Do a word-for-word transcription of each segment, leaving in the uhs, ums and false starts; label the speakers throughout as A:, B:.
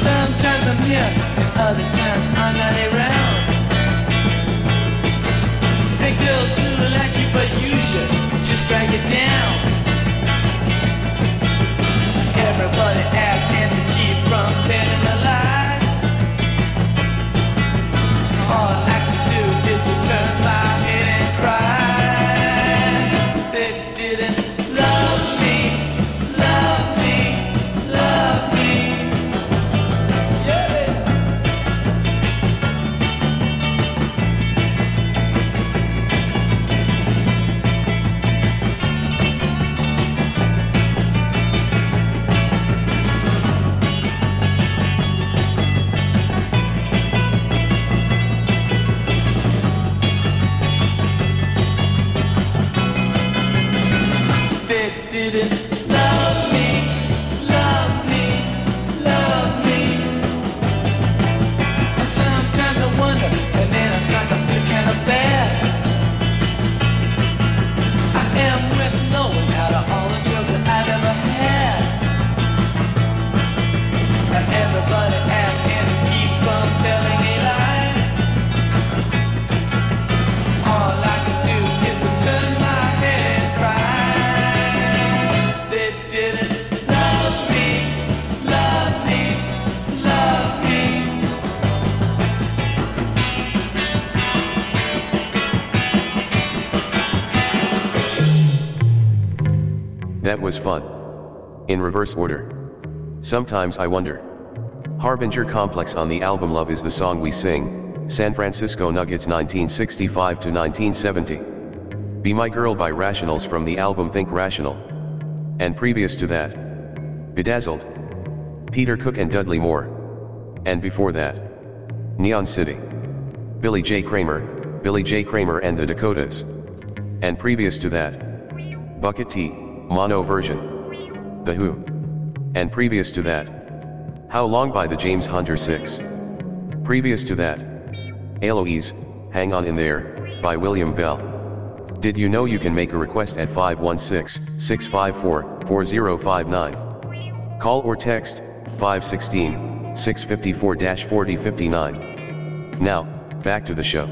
A: Sometimes I'm here, and other times I'm not around. And girls who like you, but you should just drag it down. Everybody asks and to keep from telling a lie. All I can do is to turn my head and cry. They didn't love me, love me, love me. Yeah. They didn't love me, love me, love me. Sometimes I wonder, and then I start to feel kind of bad. I am with no one out of all the girls that I've ever had. And everybody asks and to keep from telling a lie. All I can do is to turn my head and cry. They didn't love me, love me, love me.
B: That was fun. In reverse order. Sometimes I wonder. Harbinger Complex on the album Love is the song we sing, San Francisco Nuggets nineteen sixty-five to nineteen seventy. Be My Girl by Rationals from the album Think Rational. And previous to that, Bedazzled, Peter Cook and Dudley Moore. And before that, Neon City, Billy J. Kramer, Billy J. Kramer and the Dakotas. And previous to that, Bucket T, mono version, The Who. And previous to that, How Long by the James Hunter Six. Previous to that, Eloise, Hang On In There, by William Bell. Did you know you can make a request at five one six, six five four, four zero five nine? Call or text, five one six, six five four, four zero five nine. Now, back to the show.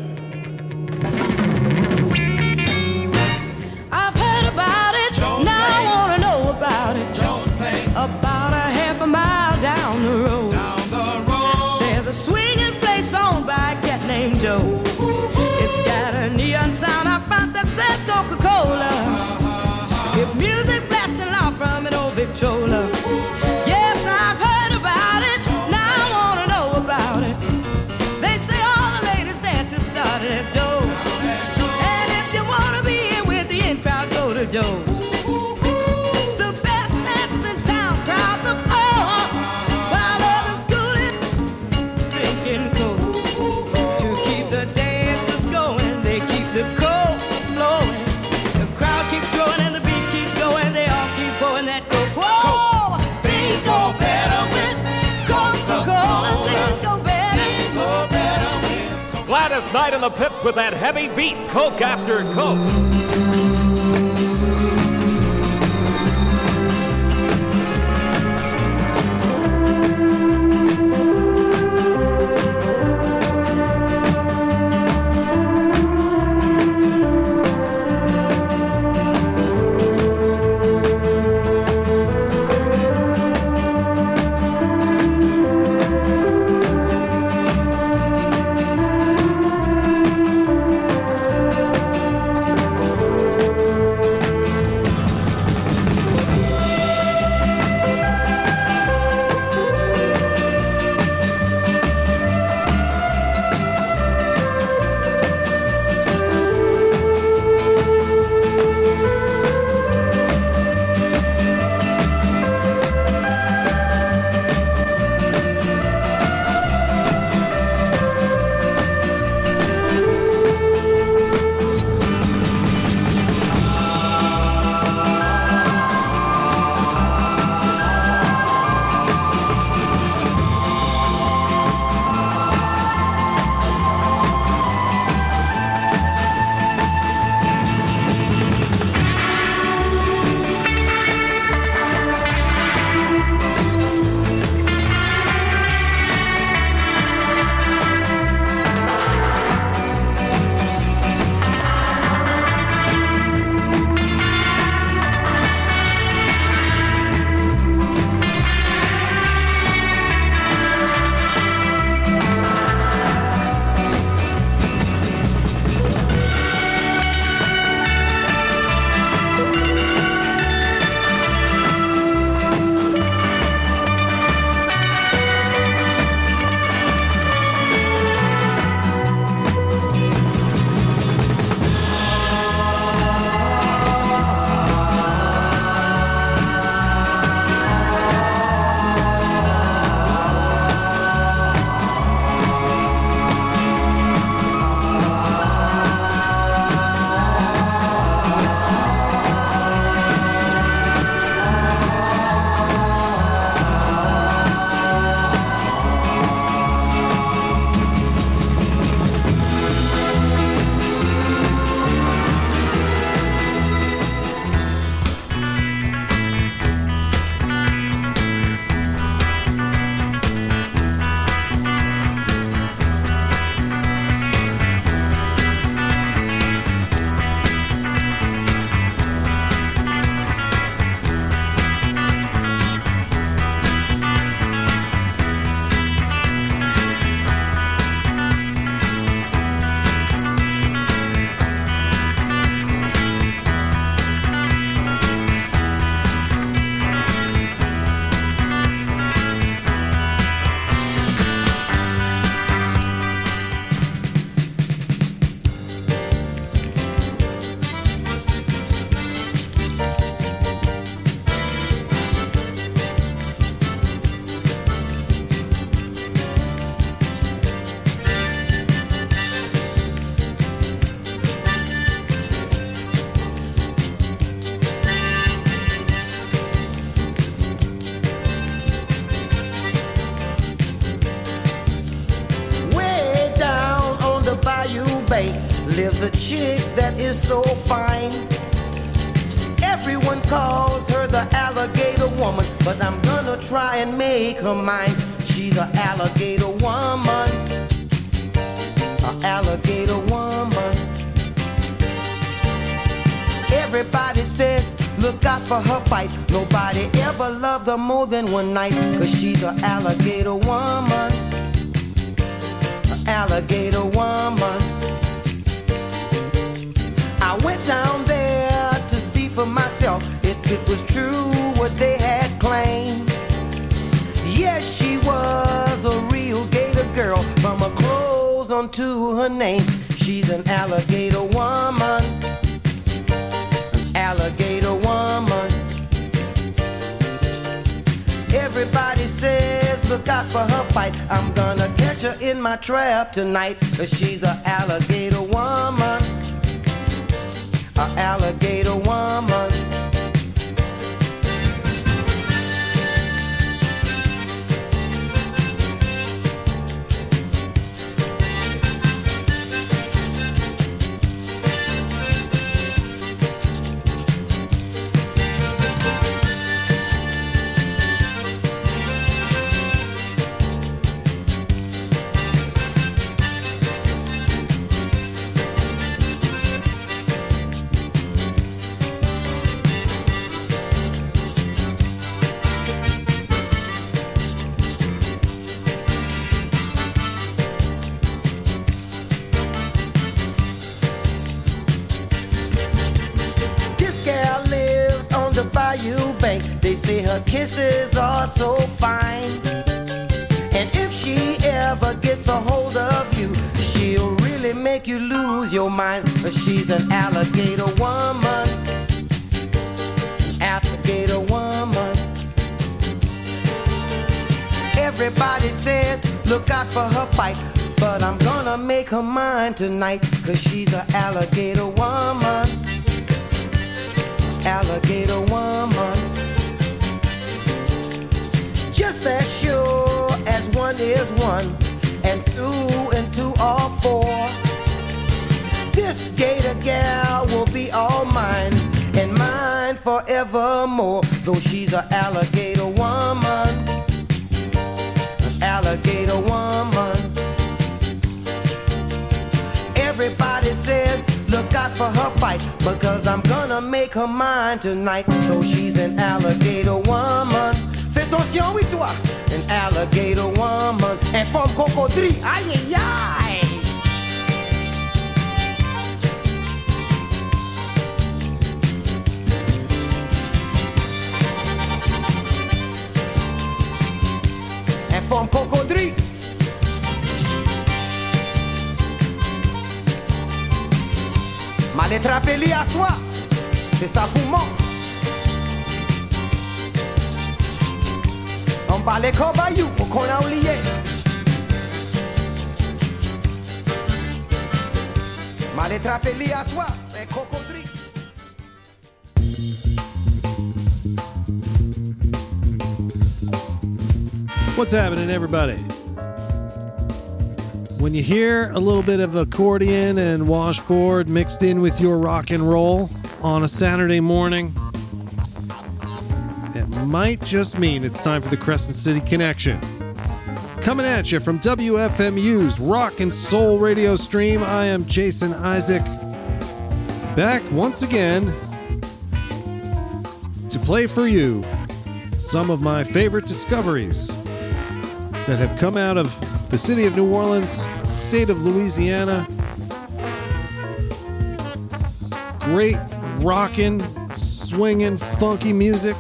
C: I've heard about it,
D: Jones
C: now
D: Place.
C: I wanna know about it.
D: Jones Place,
C: About a half a mile down the road,
D: down the road.
C: there's a swinging place owned by a cat named Joe. It's got a neon sign up front that says Coca-Cola. With music blasting loud from an old Victrola. Yes, I've heard about it, now I wanna know about it. They say all the latest dances started at Joe's. And if you wanna be in with the in crowd, go to Joe's. The best dancers in town crowd the floor, while others scooted, drinking coke. To keep the dances going, they keep the coke flowing. The crowd keeps growing and the beat keeps going. They all keep pouring that coke. Whoa! Things go better with Coca-Cola. Things go better.
D: Go better with
E: Gladys Knight and the Pips with that heavy beat, Coke after Coke.
F: lives a chick that is so fine. Everyone calls her the alligator woman, but I'm gonna try and make her mine. She's an alligator woman, an alligator woman. Everybody says, look out for her fight. Nobody ever loved her more than one night, cause she's an alligator woman, an alligator woman. I went down there to see for myself if it was true what they had claimed. Yes, she was a real gator girl, from her clothes on to her name. She's an alligator woman, an alligator woman. Everybody says, look out for her fight. I'm gonna catch her in my trap tonight, cause she's an alligator woman, an alligator woman. They say her kisses are so fine, and if she ever gets a hold of you, she'll really make you lose your mind. But she's an alligator woman, alligator woman. Everybody says, look out for her fight, but I'm gonna make her mine tonight, cause she's an alligator woman, alligator woman. Just as sure as one is one, and two and two are four, this gator gal will be all mine, and mine forevermore. Though she's an alligator woman, an alligator woman. Everybody says, look out for her fight, because I'm gonna make her mine tonight. Though she's an alligator woman. Fais attention, oui, toi. An alligator woman. And from cocodrie. Aïe, aïe, aïe. And from cocodrie. Ma lettre appelée à soi. C'est ça pour moi. On parlait comme Bayou, pour qu'on a oublié. Ma lettre appelée à soi, c'est cocodrie.
G: What's happening, everybody? When you hear a little bit of accordion and washboard mixed in with your rock and roll on a Saturday morning, it might just mean it's time for the Crescent City Connection. Coming at you from W F M U's Rock and Soul radio stream, I am Jason Isaac, back once again to play for you some of my favorite discoveries that have come out of the city of New Orleans, state of Louisiana. Great rockin', swinging, funky music,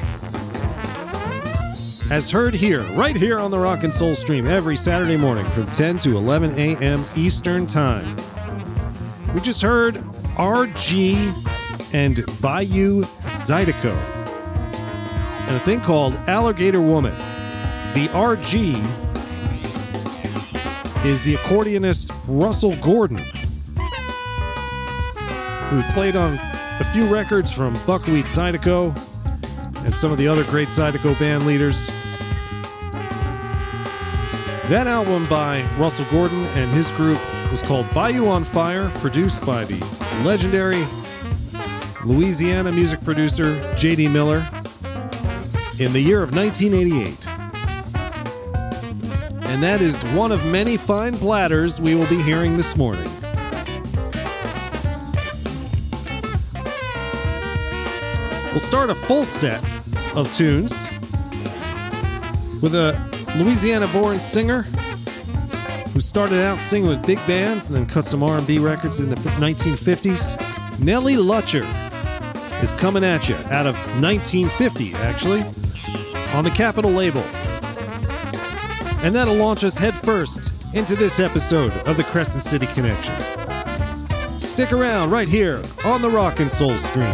G: as heard here, right here on the Rock and Soul stream every Saturday morning from ten to eleven a.m. Eastern Time. We just heard R G and Bayou Zydeco and a thing called Alligator Woman. The R G is the accordionist Russell Gordon, who played on a few records from Buckwheat Zydeco and some of the other great Zydeco band leaders. That album by Russell Gordon and his group was called Bayou on Fire, produced by the legendary Louisiana music producer J D Miller in the year of nineteen eighty-eight. And that is one of many fine platters we will be hearing this morning. We'll start a full set of tunes with a Louisiana-born singer who started out singing with big bands and then cut some R and B records in the nineteen fifties. Nellie Lutcher is coming at you out of nineteen fifty, actually, on the Capitol label. And that'll launch us headfirst into this episode of the Crescent City Connection. Stick around right here on the Rock and Soul Stream.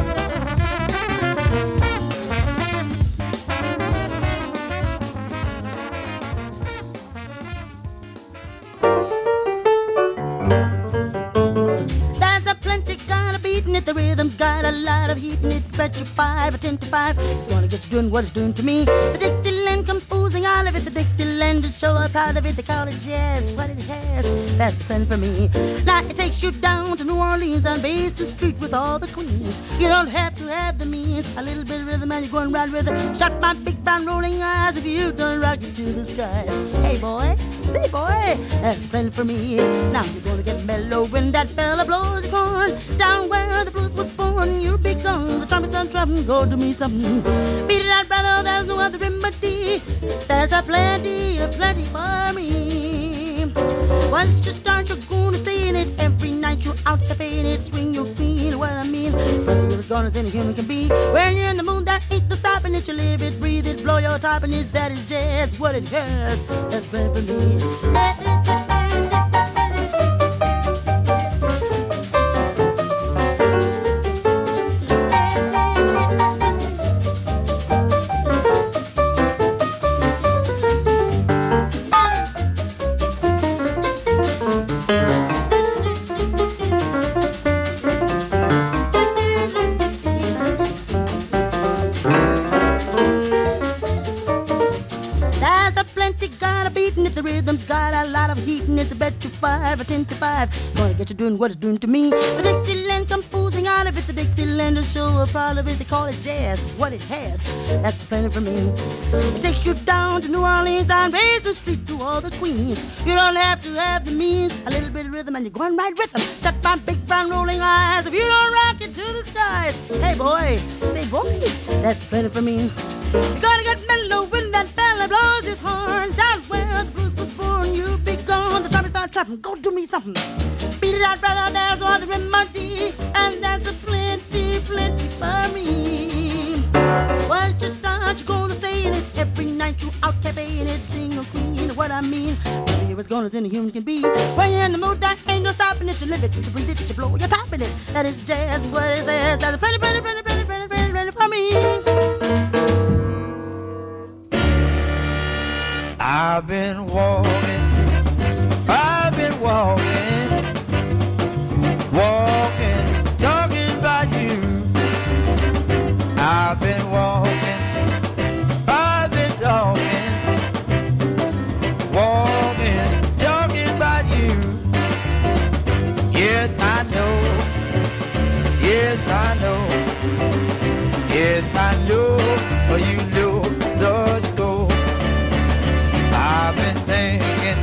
H: The rhythm's got a lot of heat in it, bet you five or ten to five. It's gonna get you doing what it's doing to me. The Dixieland comes oozing out of it. The Dixieland is so proud of it. They call it jazz, what it has. That's the plan for me. Now it takes you down to New Orleans on Basin Street with all the queens. You don't have to have the means. A little bit of rhythm and you're going right with it. Shut my big brown rolling eyes if you don't rock it to the sky. Hey boy, say boy, that's the plan for me. Now you're gonna get mellow when that fella blows his horn. Down where the blues was born, you'll be gone. The trumpet's on trumpet, go do me something. Beat it out, brother, there's no other remedy. There's a plenty, a plenty for me. Once you start, you're gonna stay in it. Every night you're out cafe in it. Swing your queen, what I mean. Brother, you're as gone as any human can be. When you're in the moon, there ain't no stopping it. You live it, breathe it, blow your top in it. That is jazz, what it has. That's better for me. Five or ten to five, gonna get you doing what it's doing to me. The Dixieland comes oozing out of it. The Dixieland is so proud of it. They call it jazz, what it has. That's the plan for me. It takes you down to New Orleans, down Basin Street to all the queens. You don't have to have the means. A little bit of rhythm and you're going right with them. Shut my big brown rolling eyes if you don't rock it to the skies. Hey boy, say boy, that's the plan for me. You're gonna get mellow when that fella blows his horn. Down where the blues was born, you'll be gone. The trumpet's on trumpet, go do me something. Beat it out, brother, there's no other remedy. And that's a plenty, plenty for me. Once you start, you're gonna stay in it. Every night you out cafe in it. Sing a queen, what I mean. Brother, you're as gone as any human can be. When you're in the mood, there ain't no stopping it. You live it, you breathe it, you blow, you're topping it. That is jazz, what it says. That's a plenty, plenty, plenty, plenty, plenty, plenty, plenty for me.
F: I've been walking, I've been walking, walking, talking about you. I've been walking, I've been talking, walking, talking about you. Yes, I know, yes, I know, yes, I know, you know the score. I've been thinking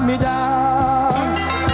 F: me down.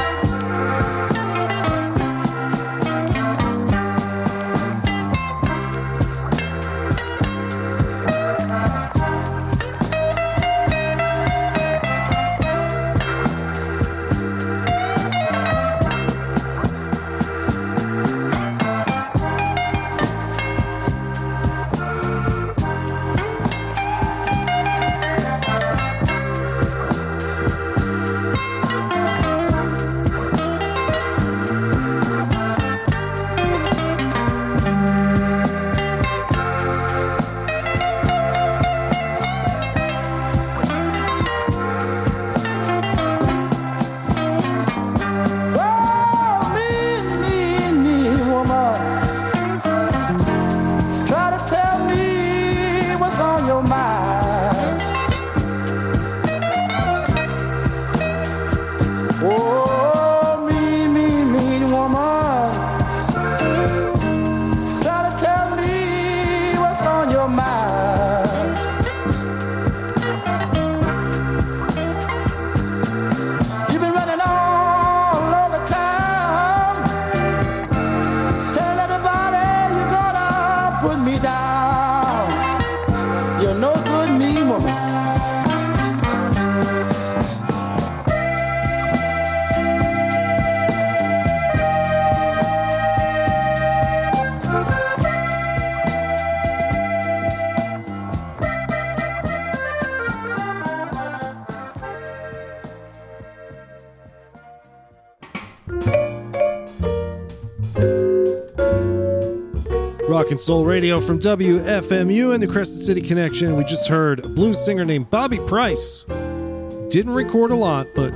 G: Rock and Soul Radio from W F M U and the Crescent City Connection. We just heard a blues singer named Bobby Price. Didn't record a lot, but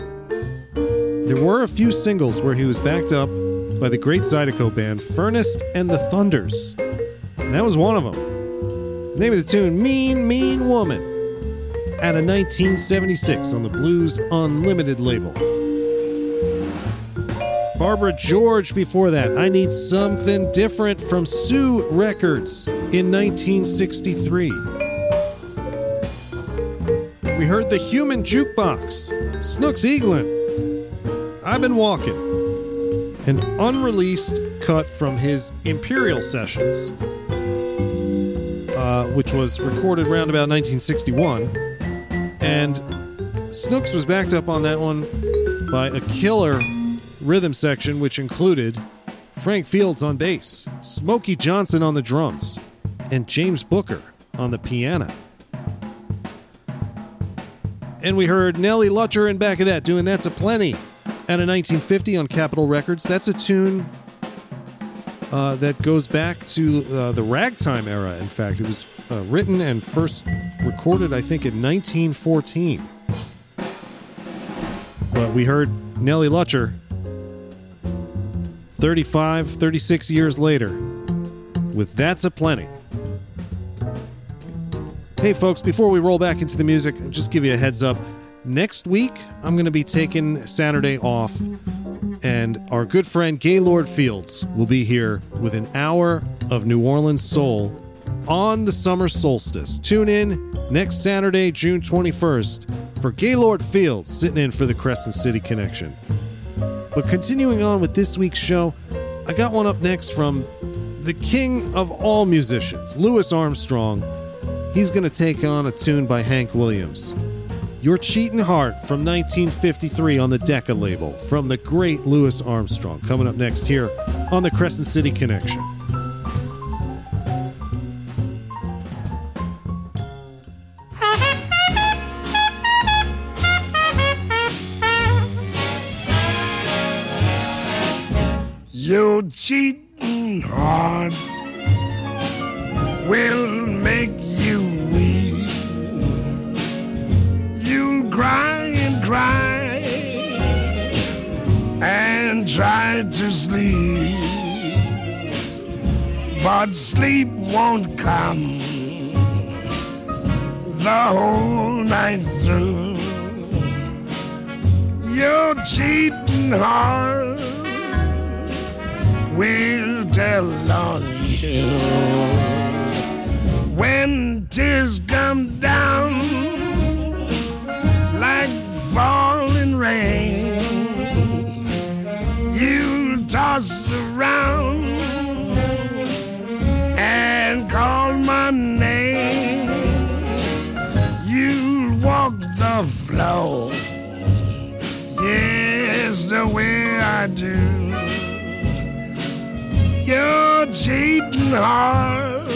G: there were a few singles where he was backed up by the great Zydeco band Furnace and the Thunders. And that was one of them. The name of the tune, Mean, Mean Woman, out of nineteen seventy-six on the Blues Unlimited label. Barbara George before that, I Need Something Different from Sue Records in nineteen sixty-three. We heard The Human Jukebox, Snooks Eaglin, I've Been Walking, an unreleased cut from his Imperial Sessions, uh, which was recorded around about nineteen sixty-one, and Snooks was backed up on that one by a killer rhythm section which included Frank Fields on bass, Smokey Johnson on the drums, and James Booker on the piano. And we heard Nellie Lutcher in back of that doing That's a Plenty out of nineteen fifty on Capitol Records. That's a tune uh, that goes back to uh, the ragtime era, in fact. It was uh, written and first recorded, I think, in nineteen fourteen. But we heard Nellie Lutcher thirty-five, thirty-six years later with That's a Plenty. Hey folks, before we roll back into the music, I'll just give you a heads up. Next week, I'm going to be taking Saturday off, and our good friend Gaylord Fields will be here with an hour of New Orleans soul on the summer solstice. Tune in next Saturday, June twenty-first, for Gaylord Fields sitting in for the Crescent City Connection. But continuing on with this week's show, I got one up next from the king of all musicians, Louis Armstrong. He's going to take on a tune by Hank Williams, Your Cheatin' Heart from nineteen fifty-three on the Decca label from the great Louis Armstrong. Coming up next here on the Crescent City Connection.
I: Your cheating heart will make you weak. You'll cry and cry and try to sleep, but sleep won't come the whole night through. Your cheating heart will tell on you when tears come down like falling rain. rain. You toss around and call my name. You walk the floor, yes, the way I do. Your cheating heart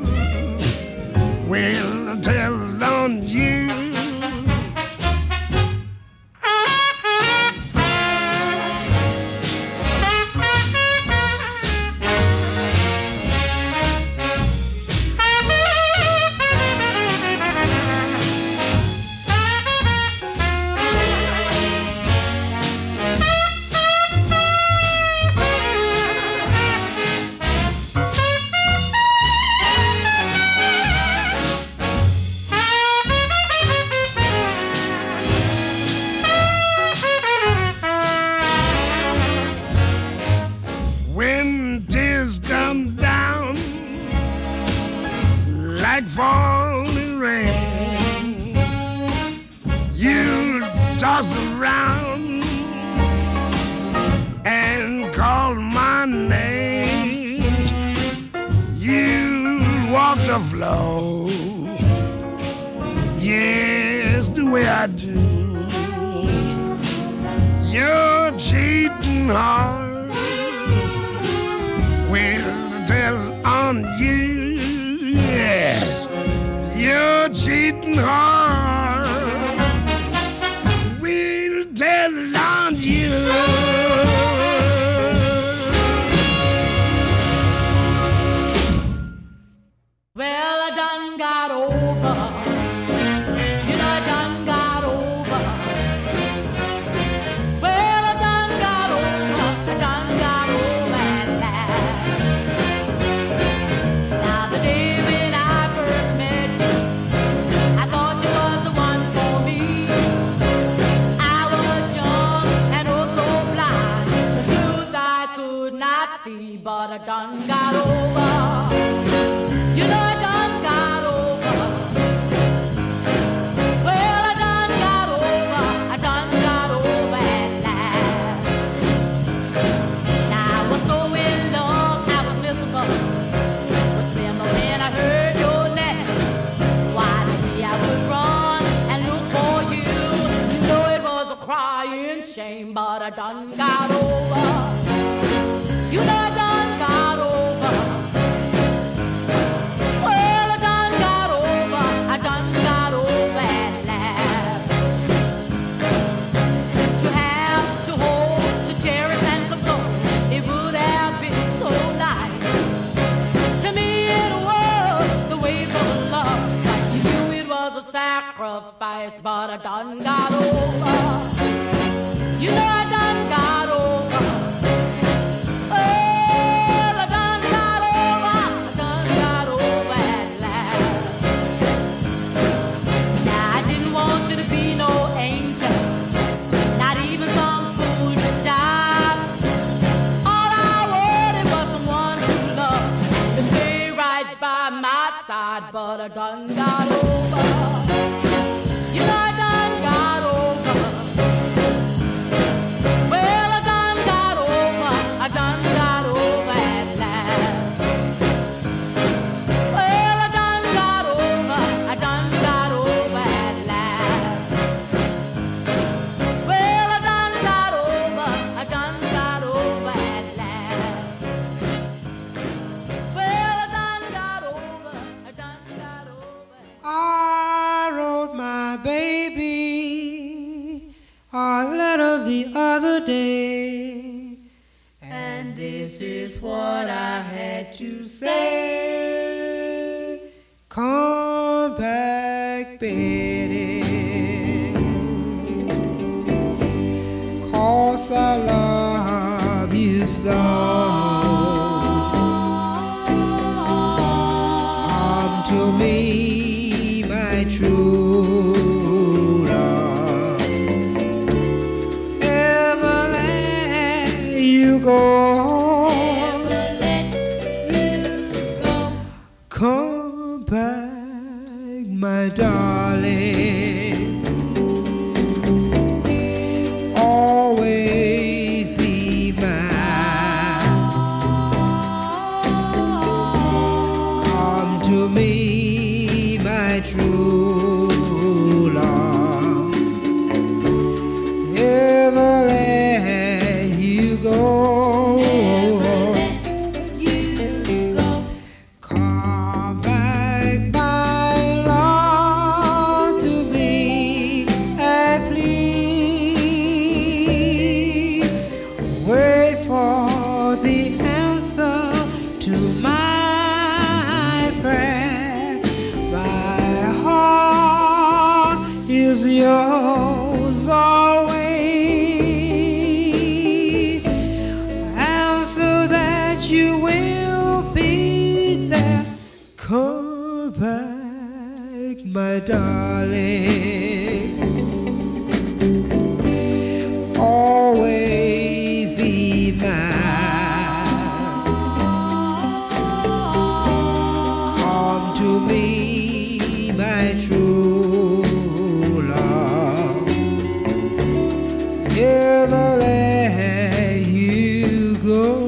I: will tell on you. When tears come down like falling rain, you toss around and call my name. You walk the floor, yes, the way I do. Your cheating heart will tell on you, yes, your cheating heart will tell on you.
J: Well, I done got over, you know, I done got over. Well, I done got over, I done got over at last. Now the day when I first met you, I thought you was the one for me. I was young and oh so blind, the truth I could not see, but I done got over. You know I done got over. Well, I done got over. I done got over at last. Now I was so in love, I was miserable. But remember when I heard your name, why did me I would run and look for you. You know it was a crying shame, but I done got over. You know I done got over. Well, I done got over, I done got over at last. To have, to hold, to cherish and console, it would have been so nice. To me it was the ways of love, but to you it was a sacrifice, but I done got over. You know I done got over. Well, I done got over, I done got over at last. Now I didn't want you to be no angel, not even some fool to job. All I wanted was someone to love, to stay right by my side, but I done got over. You know I done got over. Well, I done got over, I done got over at last. Well, I done got over, I done got over at last. Well, I done got over, I done got over at last. Well, I done got over, I done got over.
K: I wrote my baby a letter the other day, and this is what I had to say. Come back, Betty, 'cause I love you so. Come to me, my true love. Ever let you go.
J: Never let you go.
K: Come back, my darling. my darling, always be mine. Come to me, my true love, never let you go.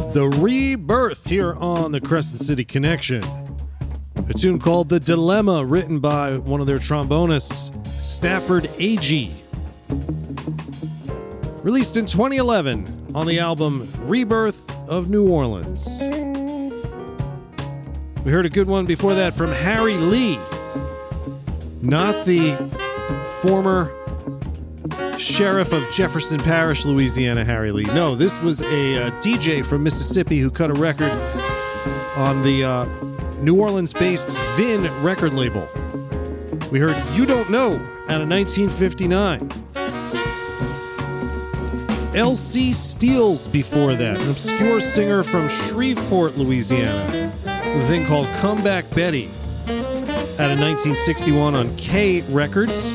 G: The Rebirth here on the Crescent City Connection. A tune called The Dilemma, written by one of their trombonists, Stafford Agee. Released in twenty eleven on the album Rebirth of New Orleans. We heard a good one before that from Harry Lee. Not the former sheriff of Jefferson Parish, Louisiana, Harry Lee. No, this was a uh, D J from Mississippi who cut a record on the uh, New Orleans-based Vin record label. We heard You Don't Know out of nineteen fifty-nine. L C Steels before that, an obscure singer from Shreveport, Louisiana, with a thing called Come Back Betty out of nineteen sixty-one on K Records.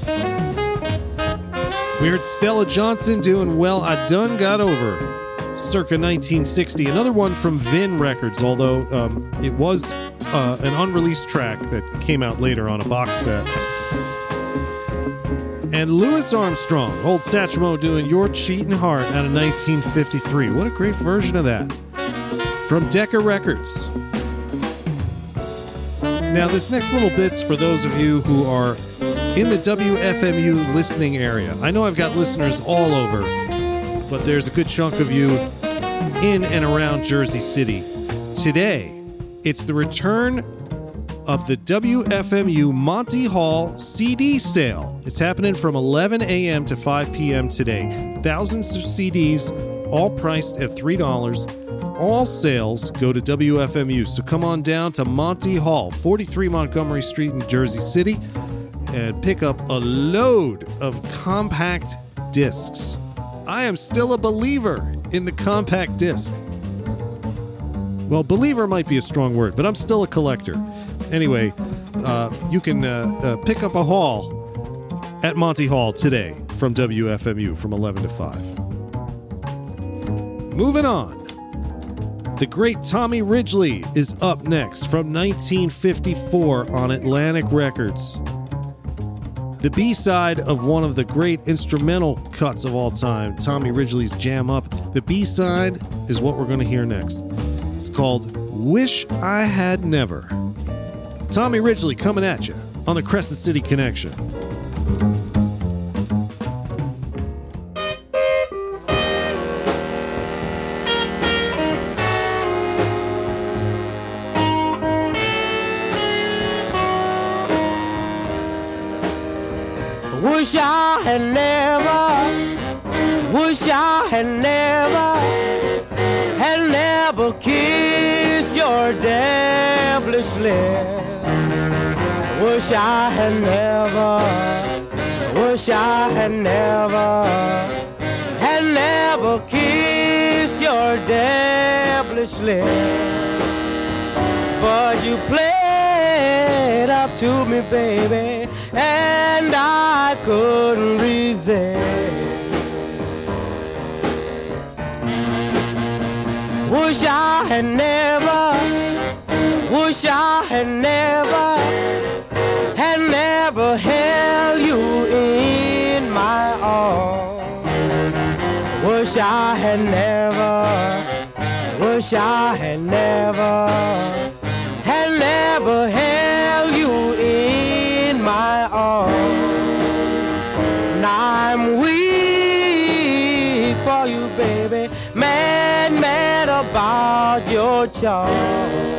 G: We heard Stella Johnson doing Well, I Done Got Over, circa nineteen sixty. Another one from Vin Records, although um, it was uh, an unreleased track that came out later on a box set. And Louis Armstrong, Old Satchmo, doing Your Cheatin' Heart out of nineteen fifty-three. What a great version of that. From Decca Records. Now, this next little bit's for those of you who are in the W F M U listening area. I know I've got listeners all over, but there's a good chunk of you in and around Jersey City. Today, it's the return of the W F M U Monty Hall C D sale. It's happening from eleven a.m. to five p.m. today. Thousands of C Ds, all priced at three dollars. All sales go to W F M U. So come on down to Monty Hall, forty-three Montgomery Street in Jersey City, and pick up a load of compact discs. I am still a believer in the compact disc. Well, believer might be a strong word, but I'm still a collector. Anyway, uh, you can uh, uh, pick up a haul at Monty Hall today from W F M U from eleven to five. Moving on. The great Tommy Ridgely is up next from nineteen fifty-four on Atlantic Records. The B-side of one of the great instrumental cuts of all time, Tommy Ridgely's Jam Up. The B-side is what we're going to hear next. It's called Wish I Had Never. Tommy Ridgely coming at you on the Crescent City Connection.
F: Wish I had never, wish I had never, had never kissed your devilish lips. Wish I had never, wish I had never, had never kissed your devilish lips. But you played up to me, baby, and I couldn't resist. Wish I had never, wish I had never, had never held you in my arms. Wish I had never, wish I had never, had never held you in my arms. Now I'm weak for you, baby, mad, mad about your charm.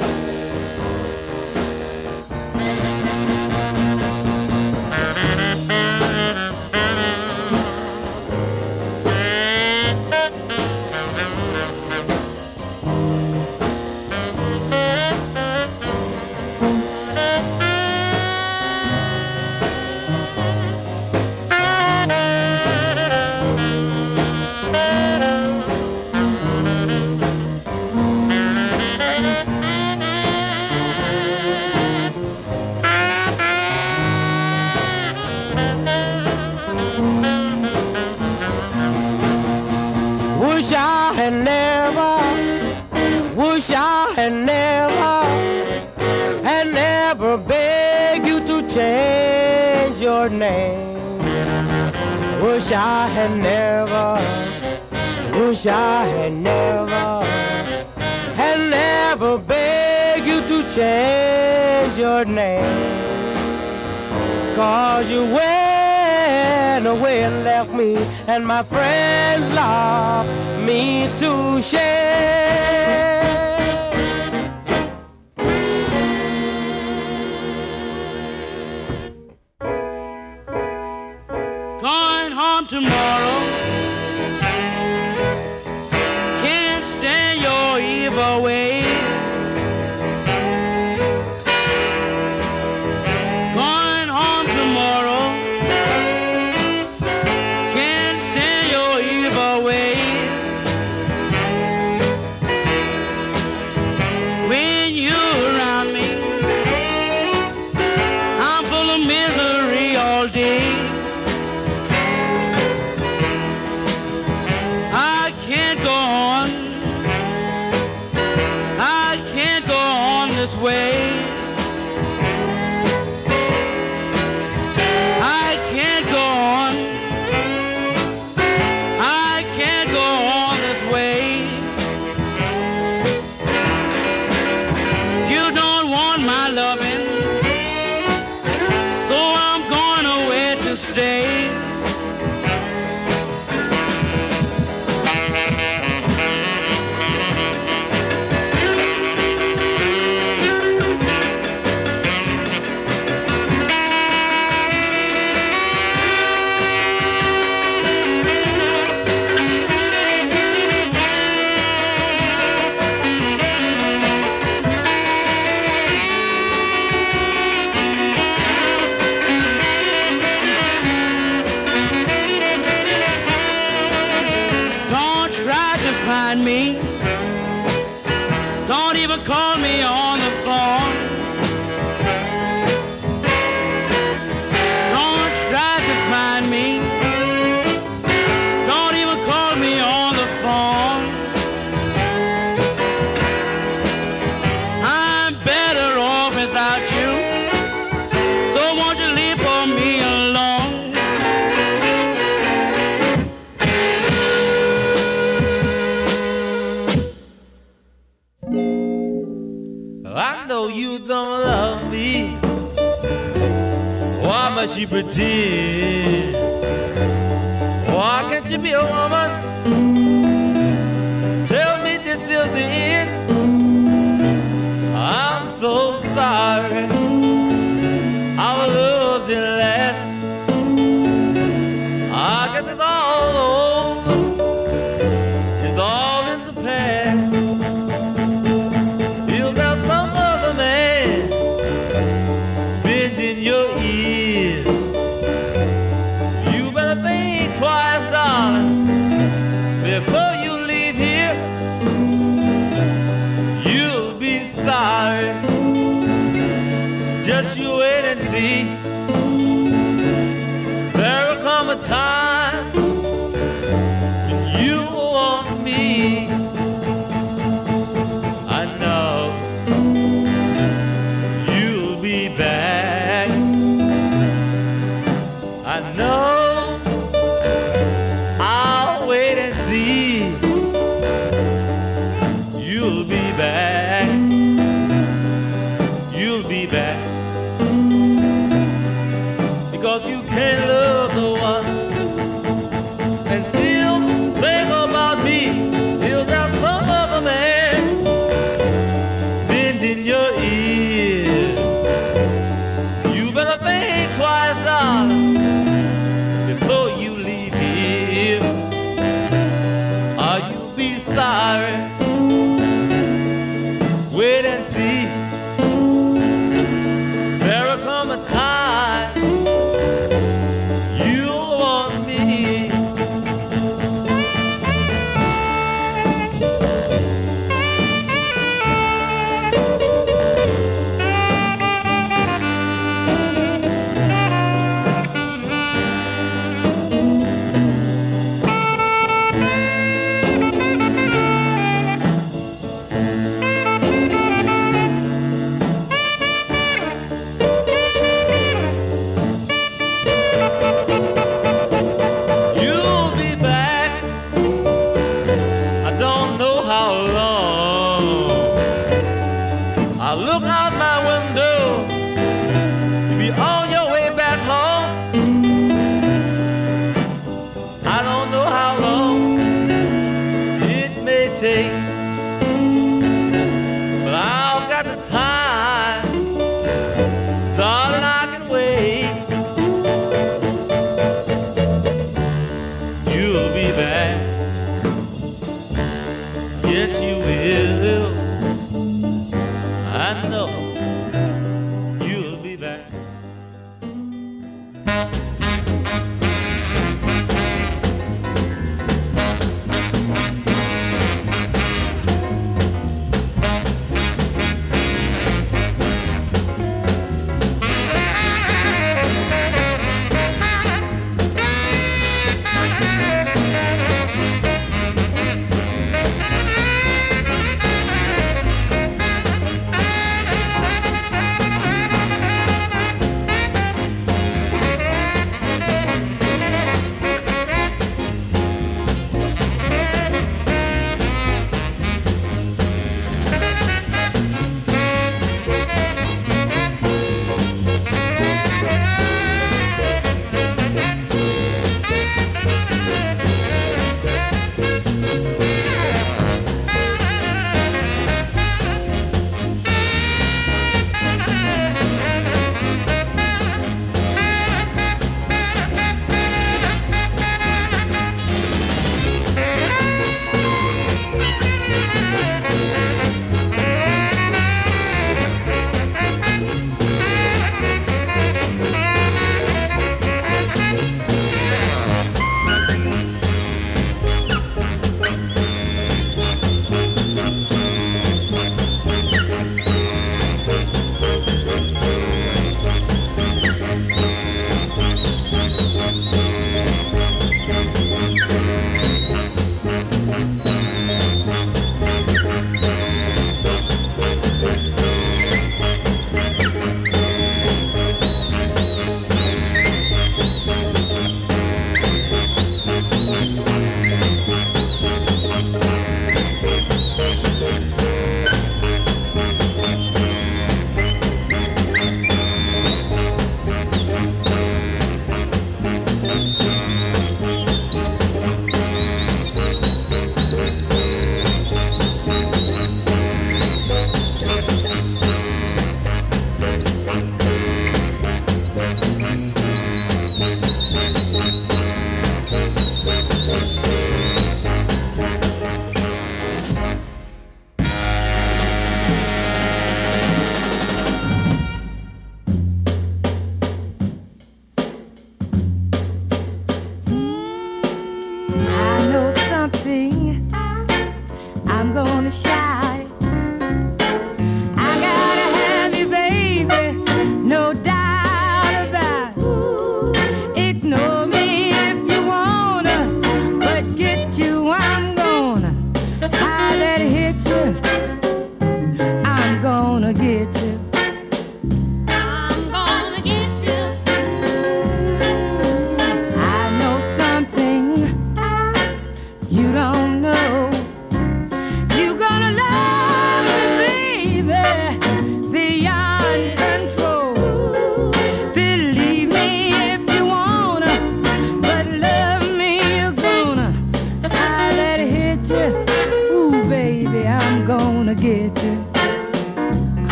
F: Wish I had never, had never begged you to change your name. Wish I had never, wish I had never, never beg you to change your name, 'cause you went away and left me, and my friends love me to share.
L: Going home tomorrow, can't stand your evil ways. Going home tomorrow, can't stand your evil ways. When you're around me, I'm full of misery all day. I can't go on, I can't go on this way. I can't go on, I can't go on this way. You don't want my loving, so I'm going away to stay. Don't try to find me, don't even call me on the phone. Don't try to find me, don't even call me on the phone. I'm better off without you, so won't you leave for me alone?
M: I know you don't love me. Why must you pretend? Why can't you be a woman? Tell me this is the end. I'm so sorry our love didn't last. I guess it's all over, it's all in the past. Is there some other man bending your ears? You better think twice, darling, before you leave here. You'll be sorry. Just you wait and see. There'll come a time when you want me. I know you'll be back. I know I'll wait and see. You'll be back. You'll be back. Because you can't love the one and still think about me. Is there some other man bending your ear? You better think twice, darling, before you leave here. Or you'll be sorry. Wait and see. out my window. You'll be on your way back home. I don't know how long it may take, but I've got the time, darling, I can wait. You'll be back, yes you will. I know you'll be back.
A: Thank you.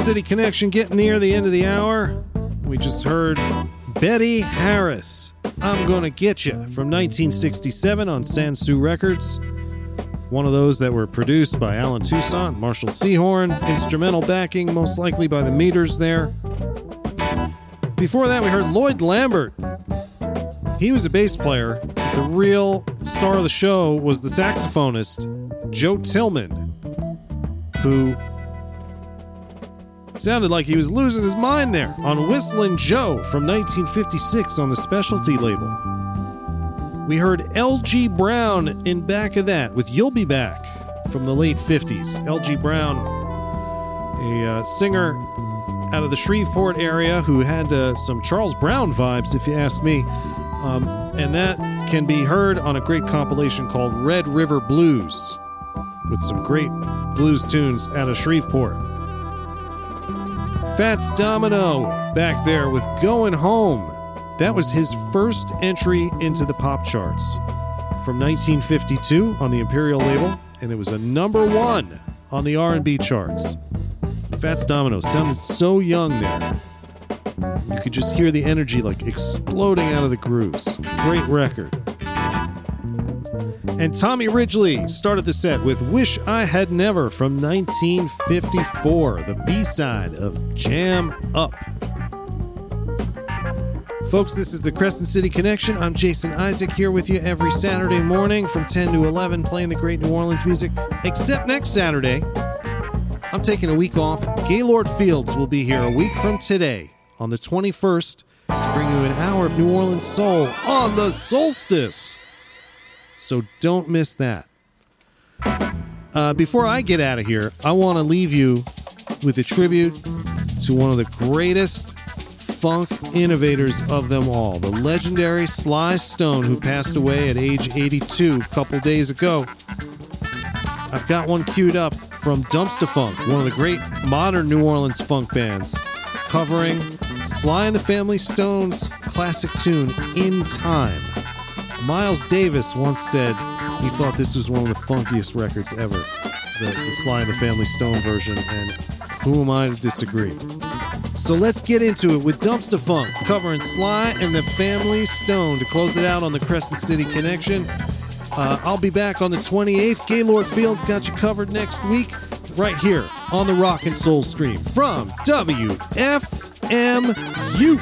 G: City Connection getting near the end of the hour. We just heard Betty Harris, I'm Gonna Get Ya, from nineteen sixty-seven on Sansu Records. One of those that were produced by Alan Toussaint, Marshall Sehorn, instrumental backing most likely by the Meters there. Before that we heard Lloyd Lambert. He was a bass player. The real star of the show was the saxophonist, Joe Tillman, who sounded like he was losing his mind there on Whistlin' Joe from nineteen fifty-six on the Specialty label. We heard L G Brown in back of that with You'll Be Back from the late fifties. L G Brown, a uh, singer out of the Shreveport area who had uh, some Charles Brown vibes, if you ask me. Um, and that can be heard on a great compilation called Red River Blues with some great blues tunes out of Shreveport. Fats Domino back there with Going Home. That was his first entry into the pop charts from nineteen fifty-two on the Imperial label, and it was a number one on the R and B charts. Fats Domino sounded so young there. You could just hear the energy like exploding out of the grooves. Great record. And Tommy Ridgely started the set with Wish I Had Never from nineteen fifty-four, the B-side of Jam Up. Folks, this is the Crescent City Connection. I'm Jason Isaac here with you every Saturday morning from ten to eleven playing the great New Orleans music. Except next Saturday, I'm taking a week off. Gaylord Fields will be here a week from today on the twenty-first to bring you an hour of New Orleans soul on the solstice. So don't miss that. Uh, before I get out of here, I want to leave you with a tribute to one of the greatest funk innovators of them all, the legendary Sly Stone, who passed away at age eighty-two a couple days ago. I've got one queued up from Dumpster Funk, one of the great modern New Orleans funk bands, covering Sly and the Family Stone's classic tune, In Time. Miles Davis once said he thought this was one of the funkiest records ever, the, the Sly and the Family Stone version, and who am I to disagree? So let's get into it with Dumpster Funk, covering Sly and the Family Stone to close it out on the Crescent City Connection. Uh, I'll be back on the twenty-eighth. Gaylord Fields got you covered next week, right here on the Rock and Soul Stream from W F M U.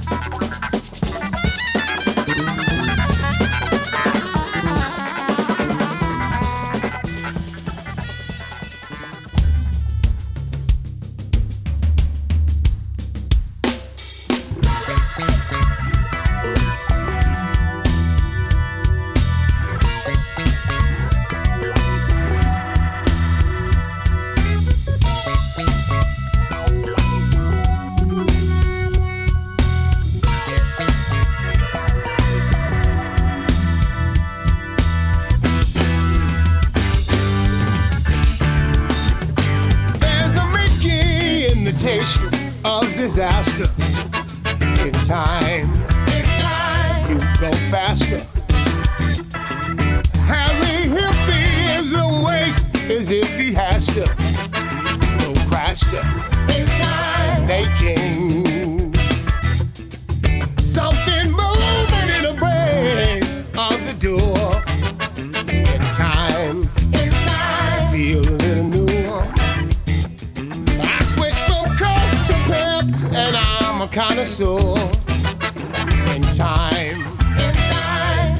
I: Disaster. In time, in time, you go faster. Harry Hippie is a waste as if he has to go faster. In time, making something moving in the brain of the door. In time, in time, feel a little new. I switched from coke to pep, and I'm a connoisseur. In time, in time.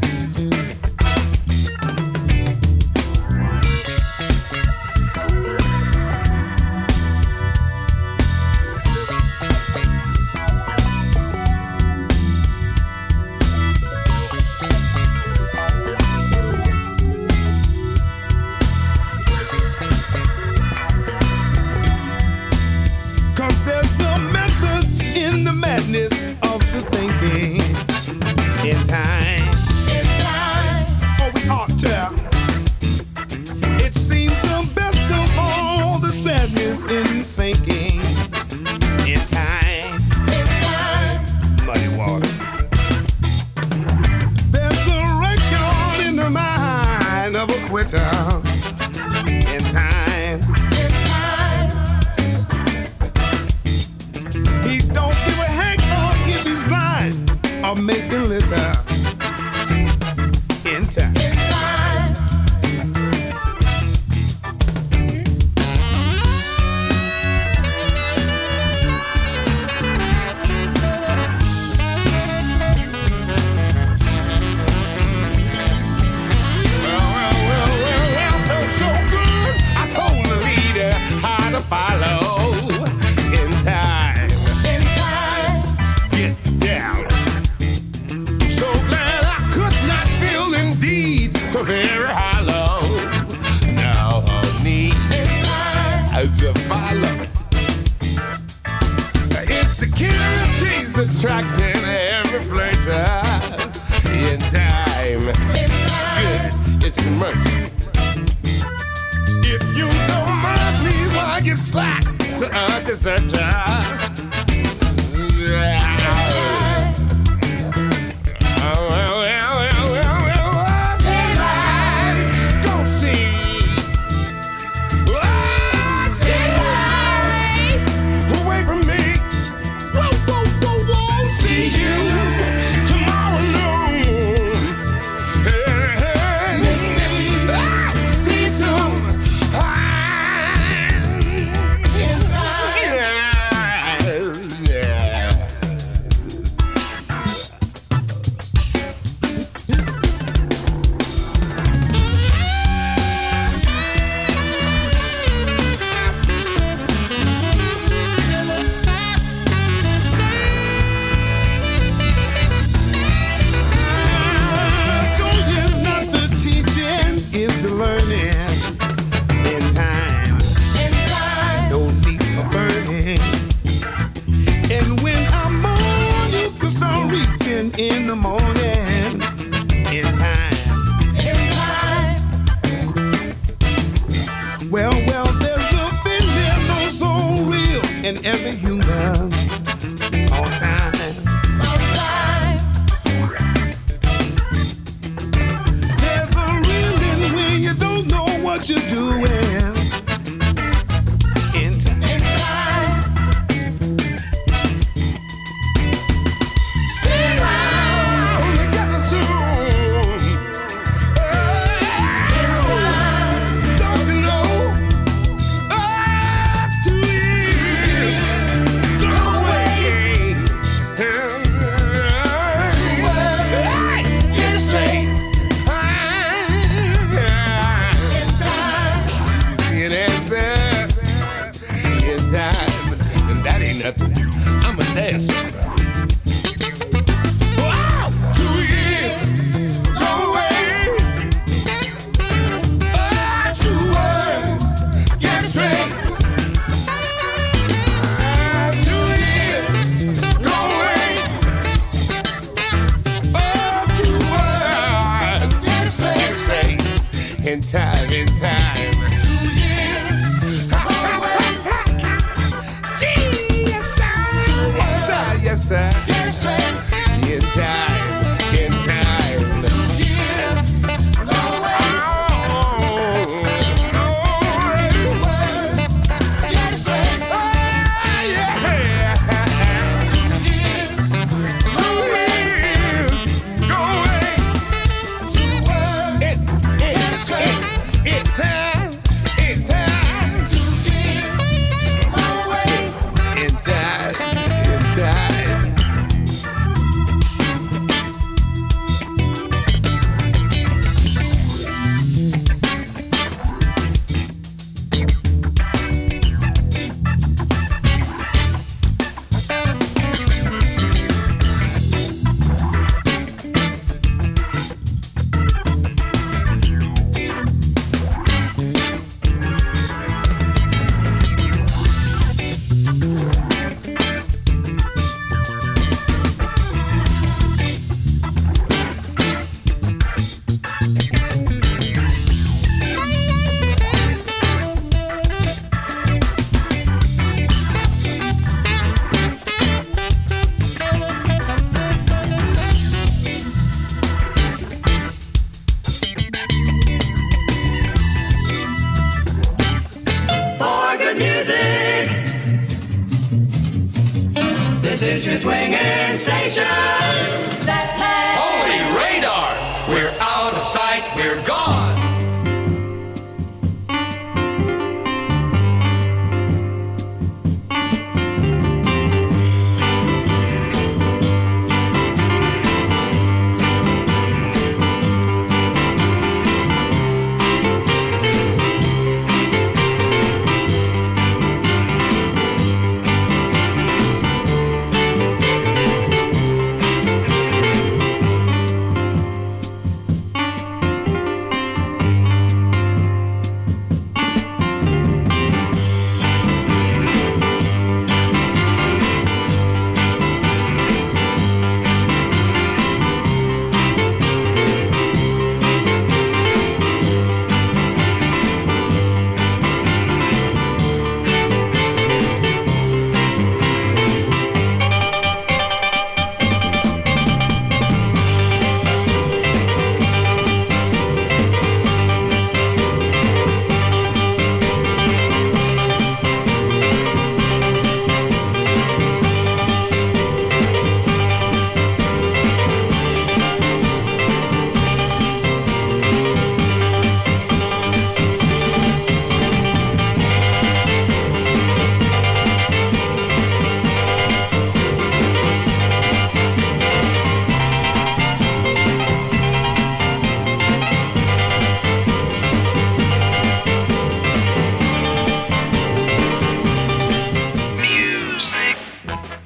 D: Cause there's some method in the madness of the thinking. In time, in time, oh we ought to. It seems the best of all the sadness in sinking. In time, in time, muddy water. There's a record in the mind of a quitter. In time, in time.
I: grace and mercy. If you don't mind, please, while I give slack to a deserter.
D: In the morning, in time, in time. Well, well, there's a feeling oh so real in every human, all time, all time. There's a reason when you don't know what you're doing. In time, in time. Stay around together soon. Don't you know? Ah, two years go away. Two words, get it straight. In time, see an answer. In time, and that ain't nothing. I'm a dancer. Wow, two years go away. Ah, two words, get it straight. Ah, two years go away. Oh, two words, get it straight, get it straight. In time, in time. Two years go away. Gee, yes, sir. Yes, sir, yes, sir. Get it straight. In time, in time. Two years go away. Two words, get it straight. Ah, yeah. Two years, two years go away. Two words, it, it, get it straight. In time, in time. Two years go away. In time, in time.
A: For good music, this is your swinging station.
E: Holy radar! We're out of sight, we're gone.
A: Thank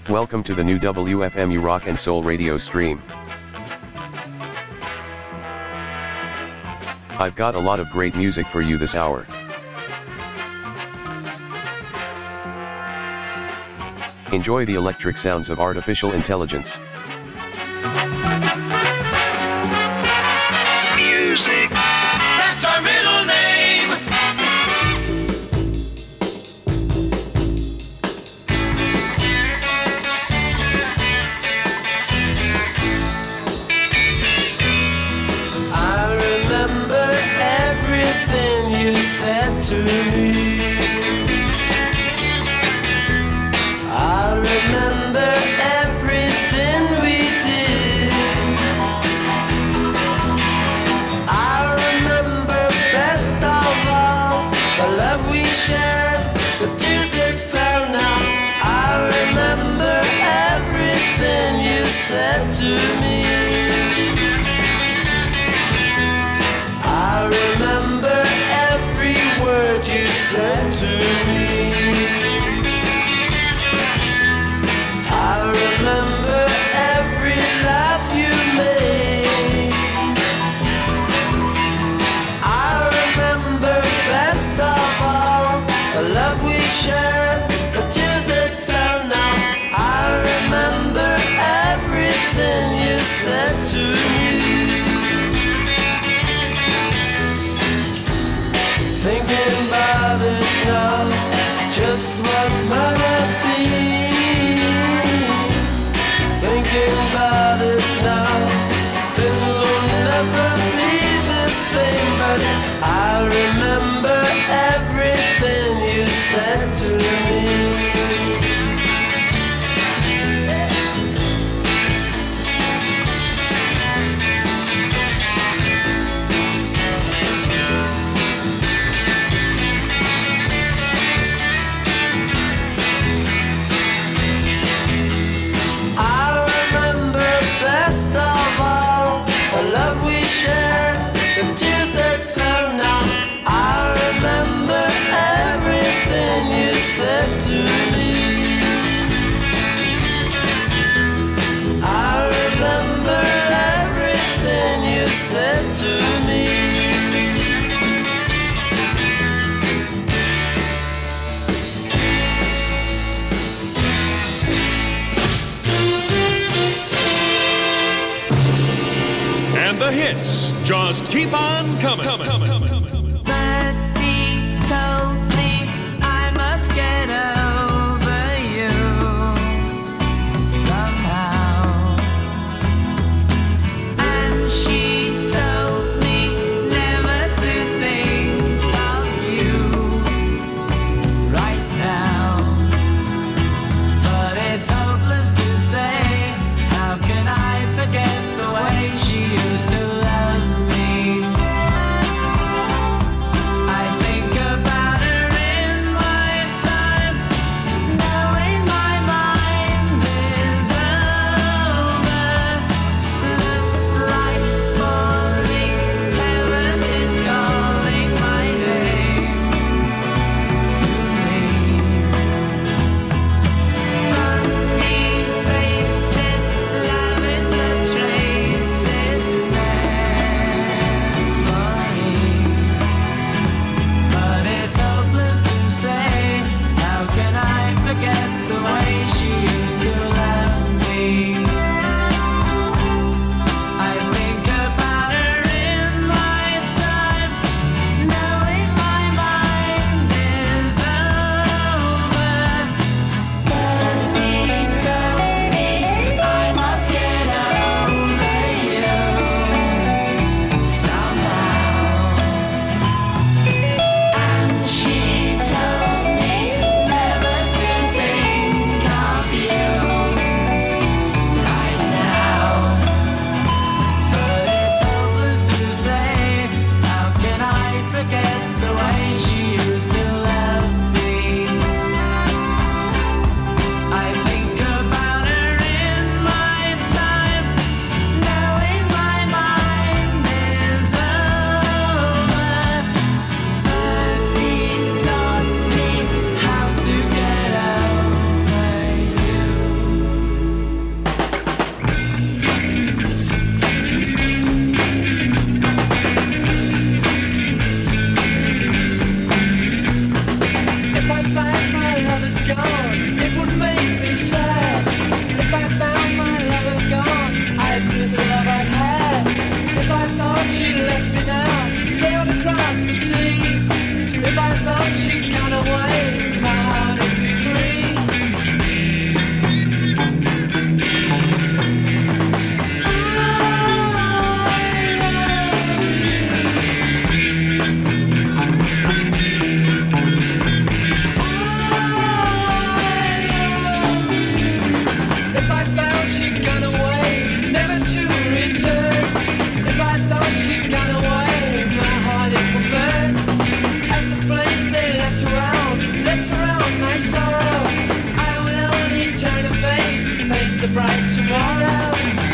B: Welcome to the new W F M U Rock and Soul radio stream. I've got a lot of great music for you this hour. Enjoy the electric sounds of artificial intelligence.
A: Music. That's our middle name.
N: I remember everything you said to me. I remember everything we did. I remember best of all the love we shared, the tears that fell now. I remember everything you said to me. I remember every word you said to me. I remember every laugh you made. I remember best of all the love we shared, the tears that fell now. I remember everything you said to me. Thinking about it now, just what might have been. Thinking about it now, things will never be the same. But I remember everything you said to me. The tears that fell now. I remember everything you said to me. I remember everything you said to me.
O: And the hits just keep on coming. coming, coming, coming.
C: Betty told me I must get over you somehow, and she told me never to think of you right now. But it's hopeless to say, how can I forget the way she used to love me?
N: thought she'd gone away, my heart would be free. If I found she'd gone away, never to return. If I thought she'd gone away, my heart it would burn. As the flames they left around, left around my sorrow, I will only turn a face, face the bright tomorrow.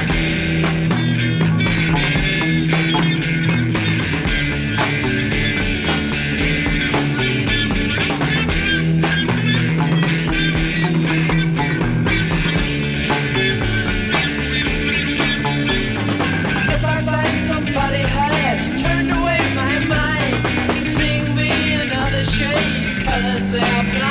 N: If I find somebody has turned away my mind, sing me another shades, colors they are blind.